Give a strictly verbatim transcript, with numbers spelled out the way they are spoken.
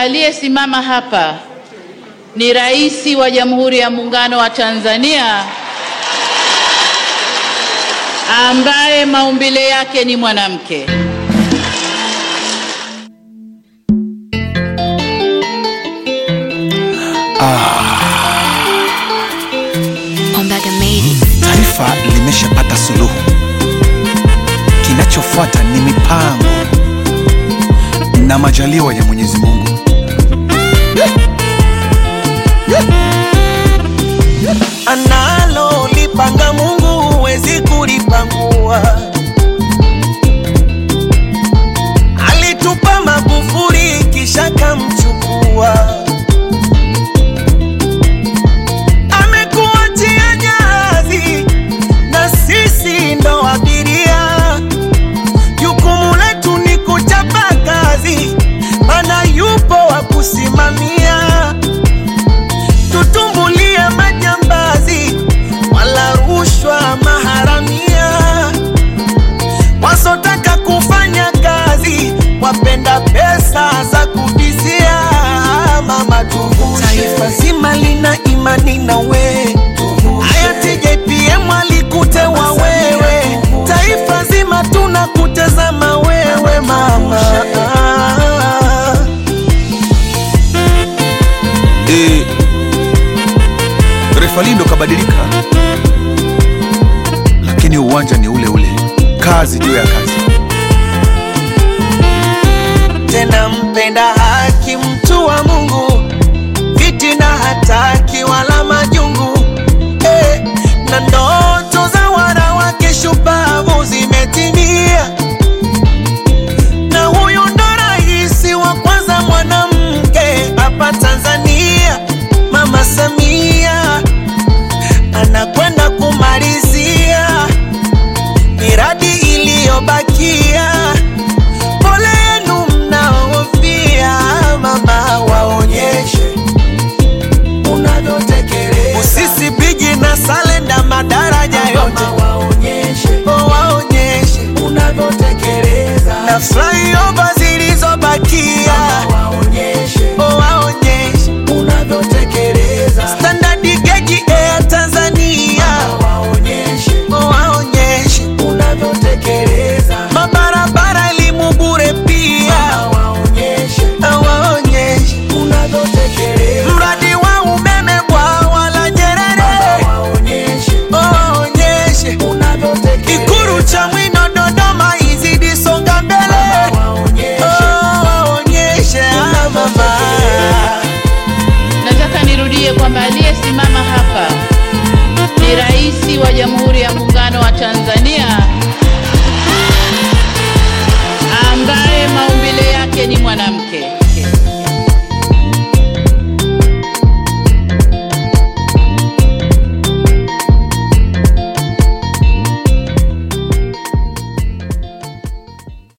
Aliyesimama hapa ni Rais wa Jamhuri ya Muungano wa Tanzania ambaye maumbile yake ni mwanamke. Ah. Taifa limeshapata suluhu. Kinachofuata ni mipango na majaliwa ya Mwenyezi Mungu. Analo lipanga Mungu huwezi kulipangua. Alitupa Magufuli kisha kamchukua. Amekuachia jahazi na sisi ndo abiria. Jukumu letu ni kuchapa kazi, maana yupo wa kusimamia. Tutumbulie majambazi wala rushwa maharamia. Wasotaka kufanya kazi wapenda pesa za kubizia. Mama tuvushe, taifa zima lina imani na we. Hayati J P M alikutewa wewe. Taifa zima tunakutazama wewe mama. Eh, Refalindo kabadilika, lakini uwanja ni ule ule, kazi juu ya kazi. Tena mpenda haki, mtu wa Mungu, fitina hataki wala majungu. Eh, na ndoto za wanawake shupavu zimetimia. Na huyu ndo rais wa kwanza mwanamke hapa Tanzania, Mama Samia. Anakwenda kumalizia miradi iliyobakia. Pole yenu mnaofia, mama waonyeshe unavyotekeleza. Usisi Bigi na Salenda madaraja yote waonyeshe, oh waonyeshe unavyotekeleza. Na flyover zilizobakia waonyeshe, oh waonyeshe unavyotekeleza. Standard gauge Air Tanzania waonyeshe, oh waonyeshe unavyotekeleza. Mabarabara elimu bure pia waonyeshe, oh waonyeshe unavyotekeleza. Mradi wa umeme bwawa la Nyerere waonyeshe, oh waonyeshe unavyotekeleza. Ikulu Chamwino Dodoma izidi songa mbele waonyeshe, oh waonyeshe mama. Nataka nirudie kwamba aliyesimama hapa ni Rais wa Jamhuri